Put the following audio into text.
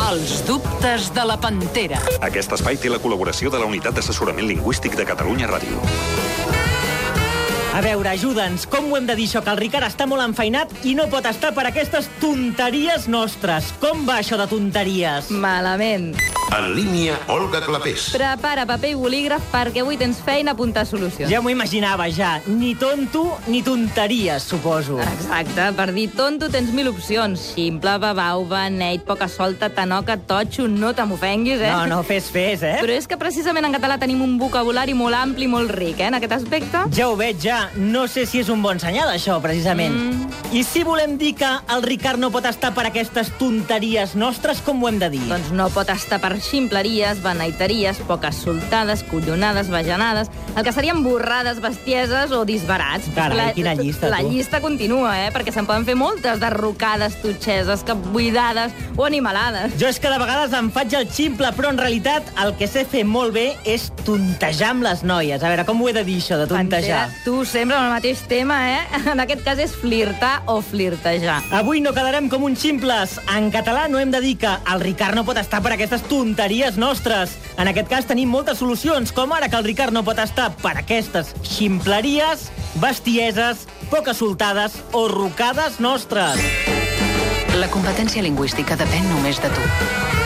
Els dubtes de la Pantera. Aquest espai té la col·laboració de la Unitat d'Assessorament Lingüístic de Catalunya Ràdio. A veure, ajuda'ns, com ho hem de dir això, que el Ricard està molt enfeinat i no pot estar per aquestes tonteries nostres. Com va això de tonteries? Malament. En línia, Olga Clapés. Prepara paper i bolígraf perquè avui tens feina a apuntar solucions. Ja m'ho imaginava, ja. Ni tonto ni tonteries, suposo. Exacte, per dir tonto tens 1000 opcions. Ximple, babau, beneit, poca solta, tanoca, totxo, no te m'ofenguis, No, fes, Però és que precisament en català tenim un vocabulari molt ampli i molt ric, en aquest aspecte. Ja ho veig, ja. No sé si és un bon senyal, això, precisament. I si volem dir que el Ricard no pot estar per aquestes tonteries nostres, com ho hem de dir? Doncs no pot estar per ximpleries, beneiteries, poques soltades, collonades, bajanades, el que serien borrades, bestieses o disbarats. Carai, quina llista, La tu. llista continua, perquè se'n poden fer moltes de rocades, totxeses, capbuidades o animalades. Jo és que de vegades em faig el ximple, però en realitat el que sé fer molt bé és tontejar amb les noies. A veure, com ho he de dir, això, de tontejar? Pantera, tu sempre amb el mateix tema, En aquest cas és flirtar o flirtejar. Avui no quedarem com uns ximples. En català no hem de dir que el Ricard no pot estar per aquestes tonteries nostres. En aquest cas tenim moltes solucions, com ara que el Ricard no pot estar per aquestes ximpleries, bestieses, poques soltades o rocades nostres. La competència lingüística depèn només de tu.